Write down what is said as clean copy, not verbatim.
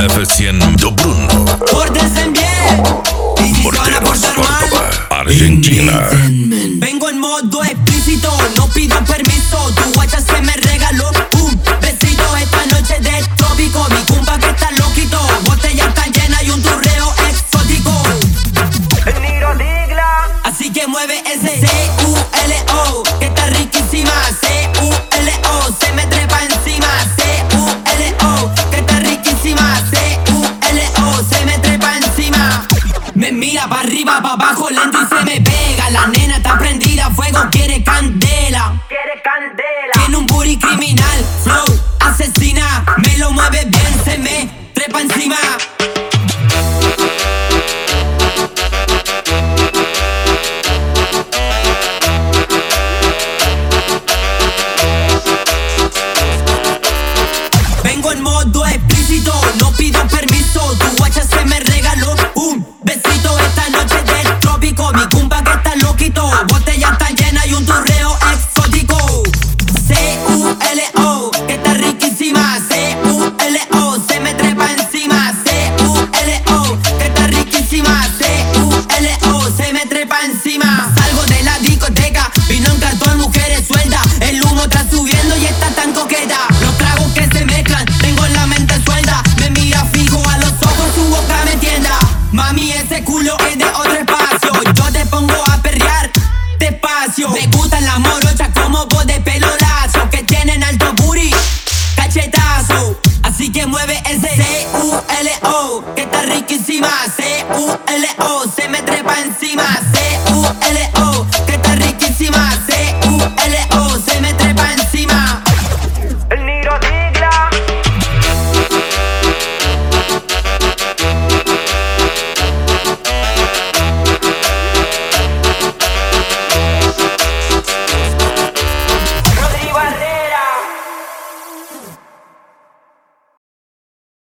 KF100 do Bruno. Pórtense bien. Y si se van a Porteros, portar mal, Córdoba, Argentina. vengo en modo explícito, no pido permiso. Tu guacha se me regaló un besito. Esta noche de trópico, mi cumpa que está loquito. Botella está llena y un turreo exótico. Así que mueve ese C-U-L-O, que está riquísima. C-U-L-O, se me trepa encima. C-U-L-O, que está riquísima. C-U-L-O, se me trepa encima. Me mira pa' arriba, pa' abajo, lento y se me pega. La nena está prendida a fuego, quiere candela. Tiene un booty criminal, flow, asesina. Me lo mueve bien, se me trepa encima.